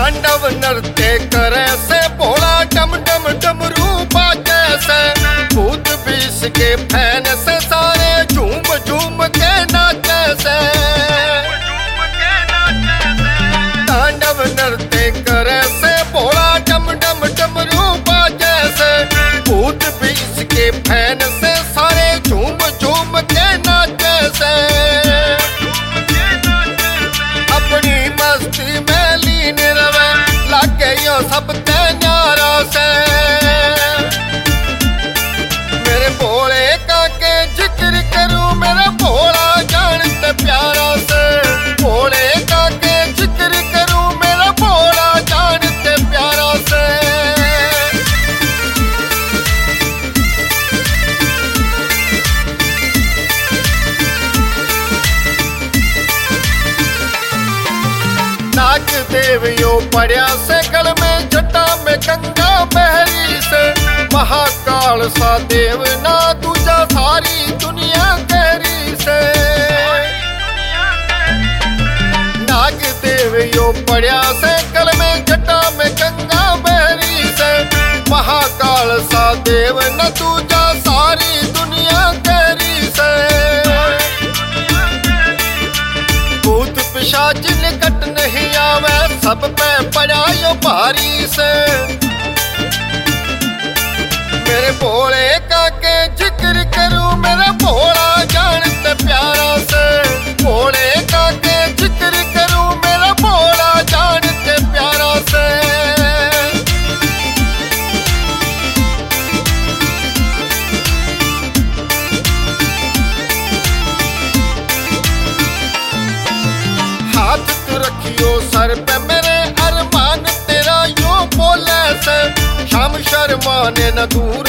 तांडव नृत्य करे से भोला डम डम डमरू बाजे से भूत बीस के फैन से सारे झूम झूम के नाचे से तांडव नृत्य करे से भोला डम डम डमरू बाजे से भूत बीस के फैन से सारे झूम झूम के नाचे से अपनी मस्ती में लीन रवे लागे यो सब ते न्यारा से मेरे भोले का के जिक्र करूं मेरा भोला जानते प्यारा से भोले का के जिक्र करूं मेरा भोला जानते प्यारा से नाग देव यो पड़िया से गल में जटा में गंगा बहरी से महाकाल सा देव ना दूजा सारी दुनिया गहरी से नाग देव यो पड़िया से गल में जटा में गंगा बहरी से महाकाल सा देव न दूजा सारी दुनिया गहरी से भूत पिशाच निकट नहीं आवे सब पे पड़ा यो भारी से मेरे भोले का के जिक्र करूं मेरा भोला जानते प्यारा से भोले का के जिक्र करूं मेरा भोला जानते प्यारा से हाथ तू रखियो सर पे मेरे अरमान तेरा यो बोले से शाम शर्मा ने न दूर